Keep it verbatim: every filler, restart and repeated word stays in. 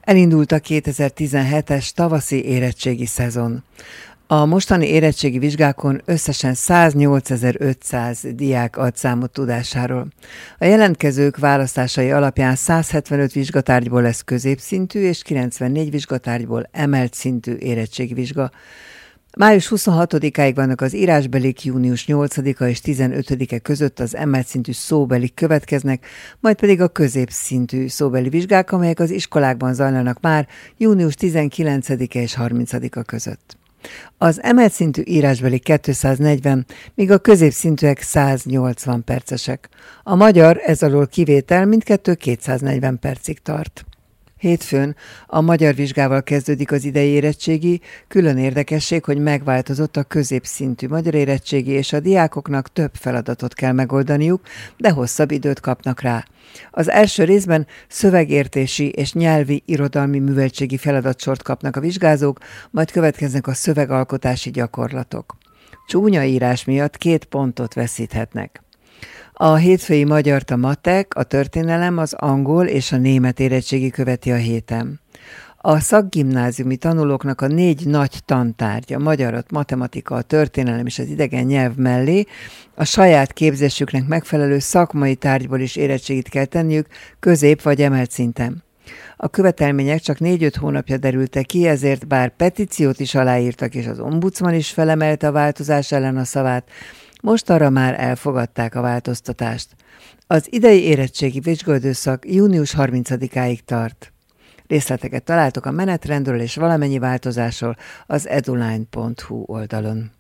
Elindult a kétezer-tizenhetes tavaszi érettségi szezon. A mostani érettségi vizsgákon összesen száznyolcezer-ötszáz diák ad számot tudásáról. A jelentkezők választásai alapján száz hetvenöt vizsgatárgyból lesz középszintű és kilencvennégy vizsgatárgyból emelt szintű érettségi vizsga. május huszonhatodikáig vannak az írásbelik, június nyolcadika és tizenötödike között az emelt szintű szóbelik következnek, majd pedig a középszintű szóbeli vizsgák, amelyek az iskolákban zajlanak már június tizenkilencedike és harmincadika között. Az emelt szintű írásbeli kétszáznegyven, míg a középszintűek száznyolcvan percesek. A magyar ez alól kivétel, mindkettő kétszáznegyven percig tart. Hétfőn a magyar vizsgával kezdődik az idei érettségi, külön érdekesség, hogy megváltozott a középszintű magyar érettségi, és a diákoknak több feladatot kell megoldaniuk, de hosszabb időt kapnak rá. Az első részben szövegértési és nyelvi irodalmi műveltségi feladatsort kapnak a vizsgázók, majd következnek a szövegalkotási gyakorlatok. Csúnya írás miatt két pontot veszíthetnek. A hétfői magyart a matek, a történelem, az angol és a német érettségi követi a héten. A szakgimnáziumi tanulóknak a négy nagy tantárgya, magyarat, matematika, a történelem és az idegen nyelv mellé a saját képzésüknek megfelelő szakmai tárgyból is érettségit kell tenniük közép vagy emelt szinten. A követelmények csak négy-öt hónapja derültek ki, ezért bár petíciót is aláírtak, és az ombudsman is felemelte a változás ellen a szavát, most arra már elfogadták a változtatást. Az idei érettségi vizsgaidőszak június harmincadikáig tart. Részleteket találtok a menetrendről és valamennyi változásról az eduline pont hu oldalon.